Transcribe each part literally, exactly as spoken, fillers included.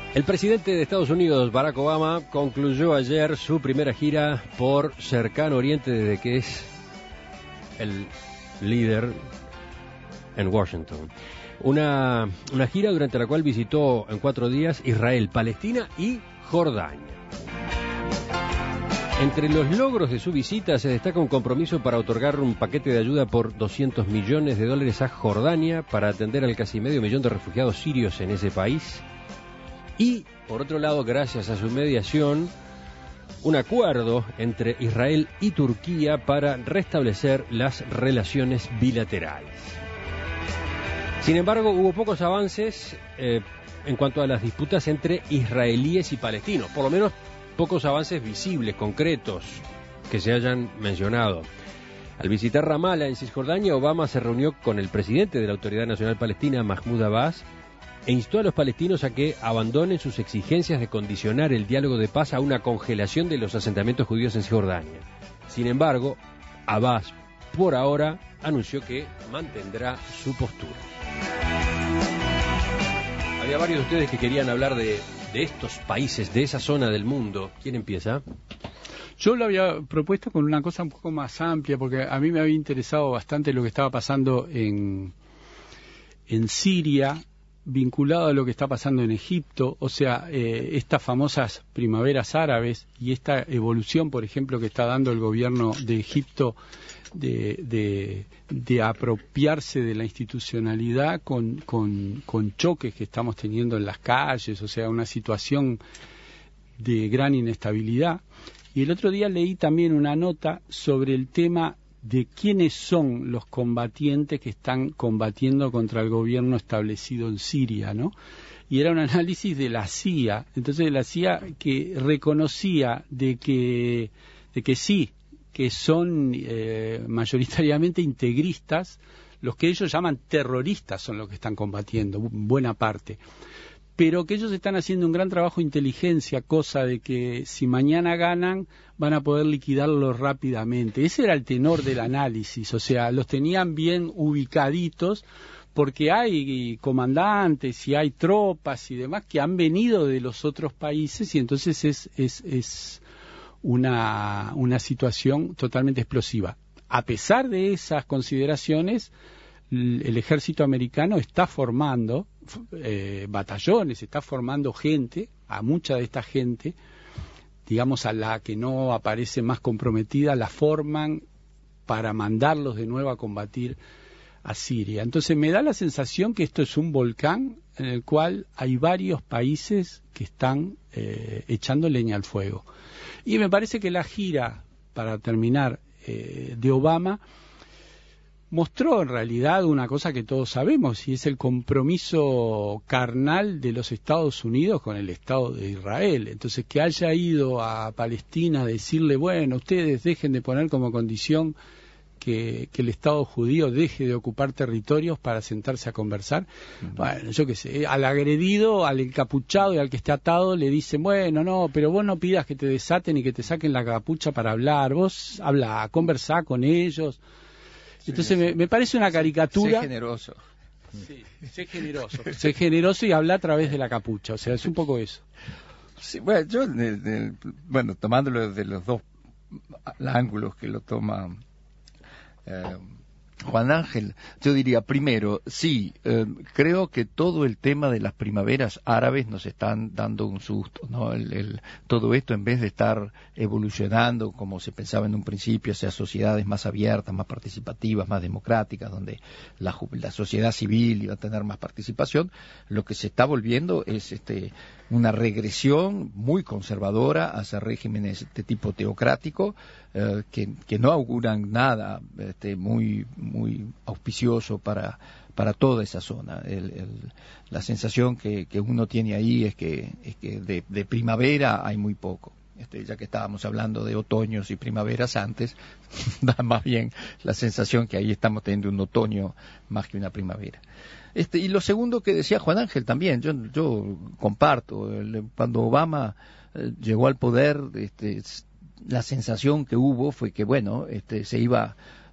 El presidente de Estados Unidos, Barack Obama, concluyó ayer su primera gira por Cercano Oriente desde que es el líder en Washington. Una, una gira durante la cual visitó en cuatro días Israel, Palestina y Jordania. Entre los logros de su visita se destaca un compromiso para otorgar un paquete de ayuda por doscientos millones de dólares a Jordania para atender al casi medio millón de refugiados sirios en ese país. Y, por otro lado, gracias a su mediación, un acuerdo entre Israel y Turquía para restablecer las relaciones bilaterales. Sin embargo, hubo pocos avances eh, en cuanto a las disputas entre israelíes y palestinos, por lo menos pocos avances visibles, concretos, que se hayan mencionado. Al visitar Ramala en Cisjordania, Obama se reunió con el presidente de la Autoridad Nacional Palestina, Mahmoud Abbas, e instó a los palestinos a que abandonen sus exigencias de condicionar el diálogo de paz a una congelación de los asentamientos judíos en Cisjordania. Sin embargo, Abbas, por ahora, anunció que mantendrá su postura. Había varios de ustedes que querían hablar de, de estos países, de esa zona del mundo. ¿Quién empieza? Yo lo había propuesto con una cosa un poco más amplia, porque a mí me había interesado bastante lo que estaba pasando en, en Siria, vinculado a lo que está pasando en Egipto, o sea, eh, estas famosas primaveras árabes y esta evolución, por ejemplo, que está dando el gobierno de Egipto de, de, de apropiarse de la institucionalidad con, con, con choques que estamos teniendo en las calles, o sea, una situación de gran inestabilidad. Y el otro día leí también una nota sobre el tema de quiénes son los combatientes que están combatiendo contra el gobierno establecido en Siria, ¿no? Y era un análisis de la C I A, entonces de la C I A que reconocía de que, de que sí, que son eh, mayoritariamente integristas, los que ellos llaman terroristas son los que están combatiendo, buena parte, pero que ellos están haciendo un gran trabajo de inteligencia, cosa de que si mañana ganan van a poder liquidarlos rápidamente. Ese era el tenor del análisis, o sea, los tenían bien ubicaditos porque hay comandantes y hay tropas y demás que han venido de los otros países y entonces es, es, es una, una situación totalmente explosiva. A pesar de esas consideraciones, el ejército americano está formando eh, batallones, está formando gente, a mucha de esta gente, digamos a la que no aparece más comprometida, la forman para mandarlos de nuevo a combatir a Siria. Entonces me da la sensación que esto es un volcán en el cual hay varios países que están eh, echando leña al fuego. Y me parece que la gira, para terminar, eh, de Obama, mostró en realidad una cosa que todos sabemos, y es el compromiso carnal de los Estados Unidos con el Estado de Israel. Entonces, que haya ido a Palestina a decirle, bueno, ustedes dejen de poner como condición que, que el Estado judío deje de ocupar territorios para sentarse a conversar. Uh-huh. Bueno, yo qué sé, al agredido, al encapuchado y al que esté atado le dicen, bueno, no, pero vos no pidas que te desaten y que te saquen la capucha para hablar, vos habla, conversá con ellos. Entonces sí, me, me parece una caricatura. Sé generoso. Sí, sé generoso. Sé generoso y habla a través de la capucha, o sea, es un poco eso. Sí, bueno, yo, de, de, bueno, tomándolo desde los dos ángulos que lo toma eh, Juan Ángel, yo diría, primero, sí, eh, creo que todo el tema de las primaveras árabes nos están dando un susto, ¿no? El, el, todo esto, en vez de estar evolucionando como se pensaba en un principio, hacia sociedades más abiertas, más participativas, más democráticas, donde la, la sociedad civil iba a tener más participación, lo que se está volviendo es este una regresión muy conservadora hacia regímenes de este tipo teocrático, eh, que, que no auguran nada este, muy muy auspicioso para para toda esa zona. El, el, la sensación que, que uno tiene ahí es que, es que de, de primavera hay muy poco. Este, ya que estábamos hablando de otoños y primaveras antes, da más bien la sensación que ahí estamos teniendo un otoño más que una primavera. Este, y lo segundo que decía Juan Ángel también, yo, yo comparto, el, cuando Obama eh, llegó al poder, este, la sensación que hubo fue que, bueno, este, se iba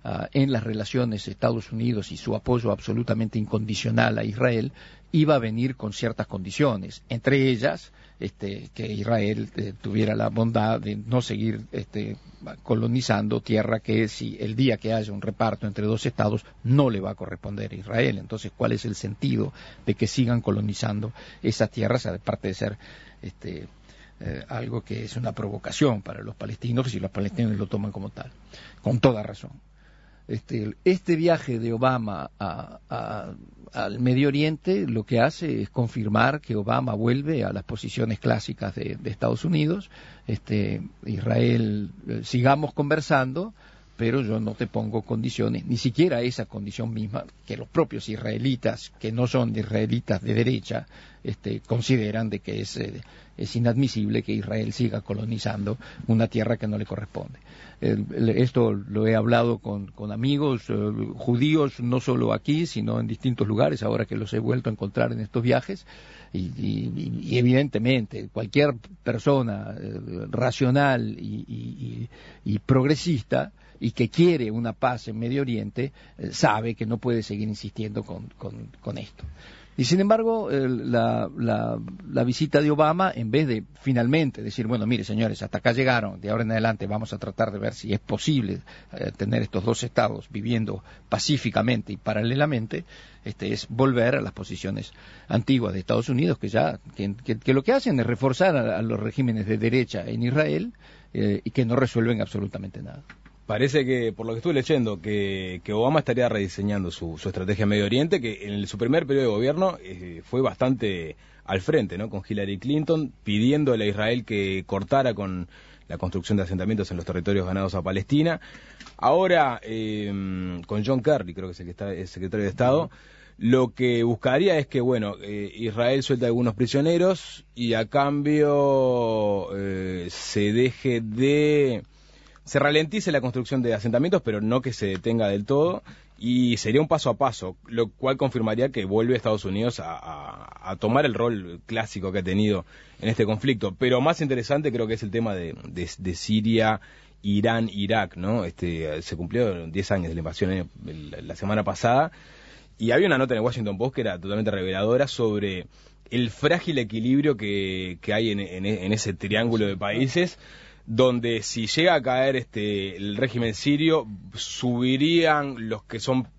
uh, en las relaciones Estados Unidos y su apoyo absolutamente incondicional a Israel iba a venir con ciertas condiciones, entre ellas este, que Israel eh, tuviera la bondad de no seguir este, colonizando tierra que si el día que haya un reparto entre dos estados no le va a corresponder a Israel. Entonces, ¿cuál es el sentido de que sigan colonizando esas tierras, aparte de ser este, eh, algo que es una provocación para los palestinos, y los palestinos lo toman como tal, con toda razón? Este, este viaje de Obama a, a, al Medio Oriente lo que hace es confirmar que Obama vuelve a las posiciones clásicas de, de Estados Unidos. Este, Israel, eh, sigamos conversando, pero yo no te pongo condiciones, ni siquiera esa condición misma que los propios israelitas, que no son israelitas de derecha, este, consideran de que es, eh, es inadmisible que Israel siga colonizando una tierra que no le corresponde. El, el, esto lo he hablado con, con amigos eh, judíos, no solo aquí, sino en distintos lugares, ahora que los he vuelto a encontrar en estos viajes, y, y, y evidentemente cualquier persona eh, racional y, y, y progresista y que quiere una paz en Medio Oriente, eh, sabe que no puede seguir insistiendo con, con, con esto. Y sin embargo, eh, la, la, la visita de Obama, en vez de finalmente decir, bueno, mire señores, hasta acá llegaron, de ahora en adelante vamos a tratar de ver si es posible eh, tener estos dos estados viviendo pacíficamente y paralelamente, este, es volver a las posiciones antiguas de Estados Unidos, que ya que, que, que lo que hacen es reforzar a, a los regímenes de derecha en Israel eh, y que no resuelven absolutamente nada. Parece que, por lo que estuve leyendo, que, que Obama estaría rediseñando su, su estrategia en Medio Oriente, que en el, su primer periodo de gobierno eh, fue bastante al frente, ¿no? Con Hillary Clinton, pidiéndole a Israel que cortara con la construcción de asentamientos en los territorios ganados a Palestina. Ahora, eh, con John Kerry, creo que es el que está, es secretario de Estado, lo que buscaría es que, bueno, eh, Israel suelte a algunos prisioneros y a cambio eh, se deje de... se ralentice la construcción de asentamientos, pero no que se detenga del todo, y sería un paso a paso, lo cual confirmaría que vuelve Estados Unidos a, a, a tomar el rol clásico que ha tenido en este conflicto. Pero más interesante creo que es el tema de, de, de Siria, Irán, Irak, ¿no? Este, se cumplió diez años de la invasión eh, la semana pasada, y había una nota en el Washington Post que era totalmente reveladora sobre el frágil equilibrio que, que hay en, en, en ese triángulo de países, donde si llega a caer este el régimen sirio, subirían los que son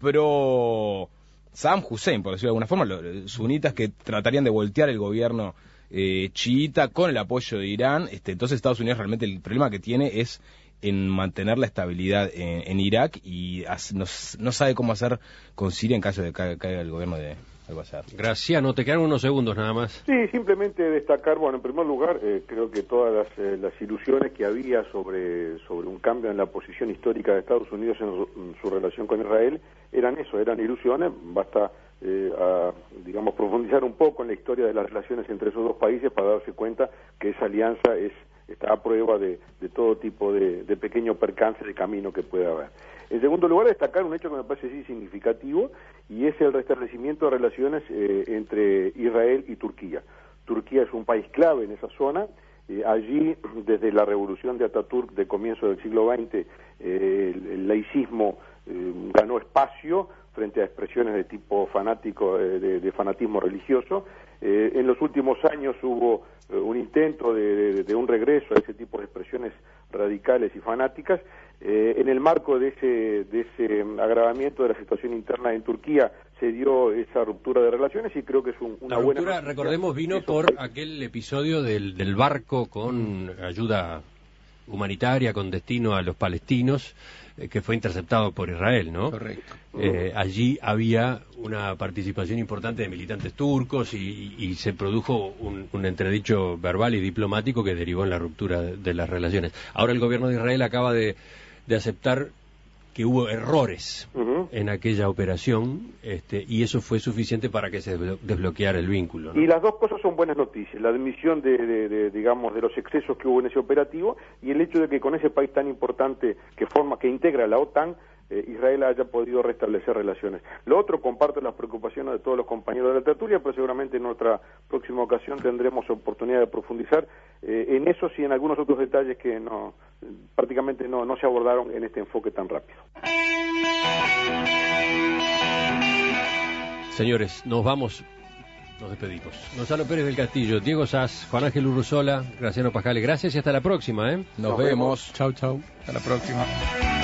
pro Saddam Hussein, por decirlo de alguna forma, los sunitas que tratarían de voltear el gobierno eh, chiita con el apoyo de Irán. Este, entonces Estados Unidos realmente el problema que tiene es en mantener la estabilidad en, en Irak, y as, no, no sabe cómo hacer con Siria en caso de que caiga, caiga el gobierno de Al-Bashar. Graciano, te quedan unos segundos nada más. Sí, simplemente destacar, bueno, en primer lugar, eh, creo que todas las, eh, las ilusiones que había sobre, sobre un cambio en la posición histórica de Estados Unidos en su, en su relación con Israel eran eso, eran ilusiones. Basta, eh, a, digamos, profundizar un poco en la historia de las relaciones entre esos dos países para darse cuenta que esa alianza es está a prueba de, de todo tipo de, de pequeño percance de camino que pueda haber. En segundo lugar, destacar un hecho que me parece sí significativo, y es el restablecimiento de relaciones eh, entre Israel y Turquía. Turquía es un país clave en esa zona. Eh, allí, desde la revolución de Ataturk de comienzo del siglo veinte, eh, el, el laicismo eh, ganó espacio frente a expresiones de tipo fanático, eh, de, de fanatismo religioso. Eh, en los últimos años hubo eh, un intento de, de, de un regreso a ese tipo de expresiones radicales y fanáticas. Eh, en el marco de ese, de ese agravamiento de la situación interna en Turquía se dio esa ruptura de relaciones, y creo que es un, una la buena... ruptura, recordemos, vino por países. aquel episodio del, del barco con ayuda humanitaria con destino a los palestinos, eh, que fue interceptado por Israel, ¿no? Correcto. Eh, allí había una participación importante de militantes turcos y, y se produjo un, un entredicho verbal y diplomático que derivó en la ruptura de, de las relaciones. Ahora el gobierno de Israel acaba de, de aceptar que hubo errores uh-huh. en aquella operación, este, y eso fue suficiente para que se desbloqueara el vínculo, ¿no? Y las dos cosas son buenas noticias: la admisión de, de, de, digamos, de los excesos que hubo en ese operativo, y el hecho de que con ese país tan importante que forma, que integra la OTAN, eh, Israel haya podido restablecer relaciones. Lo otro, comparto las preocupaciones de todos los compañeros de la tertulia, pero seguramente en otra próxima ocasión tendremos oportunidad de profundizar eh, en esos y en algunos otros detalles que no prácticamente no, no se abordaron en este enfoque tan rápido. Señores, nos vamos, nos despedimos. Gonzalo Pérez del Castillo, Diego Sass, Juan Ángel Urruzola, Graciano Pascale, gracias y hasta la próxima, ¿eh? Nos, Nos vemos. vemos. Chau, chau. Hasta la próxima.